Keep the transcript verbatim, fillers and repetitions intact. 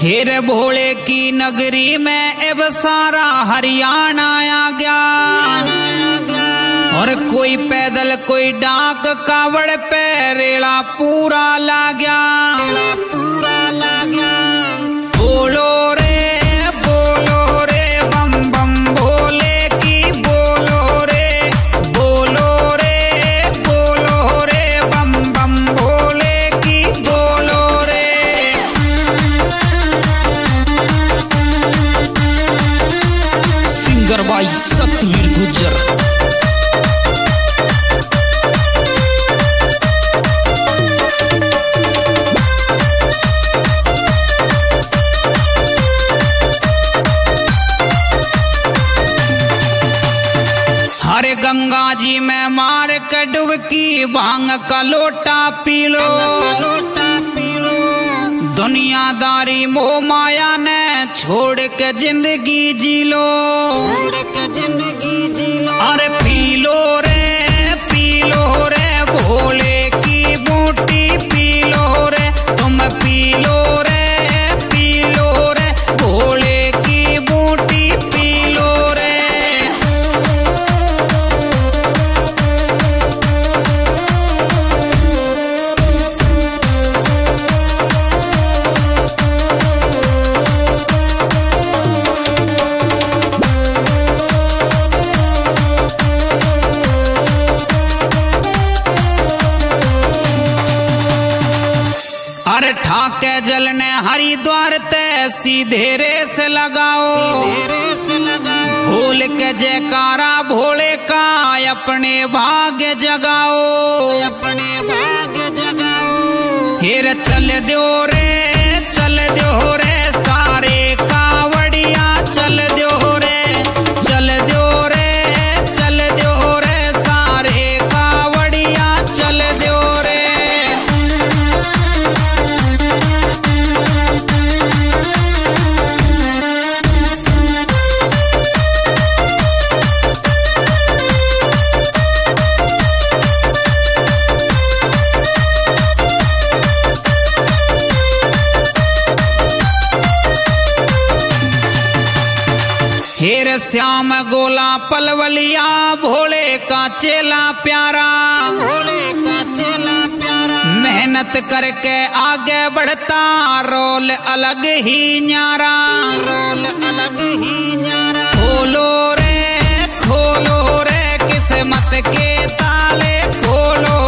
हेर भोले की नगरी में अब सारा हरियाणा आ गया, और कोई पैदल कोई डाक कावड़ पे रेला पूरा ला गया। पूरा ला गया बोलो रे बोलो रे बम बम भोले की बोलो रे, बोलो रे बोलो रे बम बम भोले की बोलो रे। सिंगर भाई सतवीर गुर्जर। अरे गंगा जी में मार के डुबकी भांग का लोटा पी लो, दुनियादारी मोह माया ने छोड़ के जिंदगी जी लो। अरे पी लो रे पी लो रे भोले की बूटी पी लो रे, तुम पी लो रे पी लो रे भोले की बूटी पी लो रे। अरे ठाके जलने हरिद्वार ते सीधे रेस लगाओ, भोल के जयकारा भोले का अपने भाग्य जगाओ। अपने भाग्य जगाओ हेर चल दो रे चल दो रे सारे कावड़िया चल दो रे, चल दो रे चल दो रे सारे कावड़िया चल दो रे। हेर श्याम गोला पलवलिया भोले का चेला प्यारा, भोले का चेला प्यारा मेहनत करके आगे बढ़ता रोल अलग ही न्यारा, रोल अलग ही न्यारा। खोलो रे खोलो रे किस्मत के ताले खोलो